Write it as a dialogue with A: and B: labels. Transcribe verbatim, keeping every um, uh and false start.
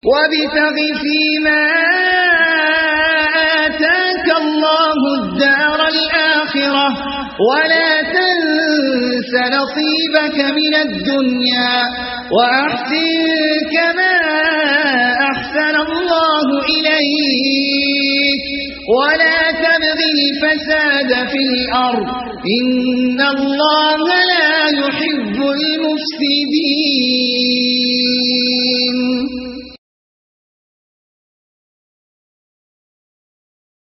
A: وابتغ فيما آتاك الله الدار الآخرة ولا تنس نصيبك من الدنيا وأحسن كما أحسن الله إليك ولا تبغ الفساد في الأرض إن الله لا يحب المفسدين.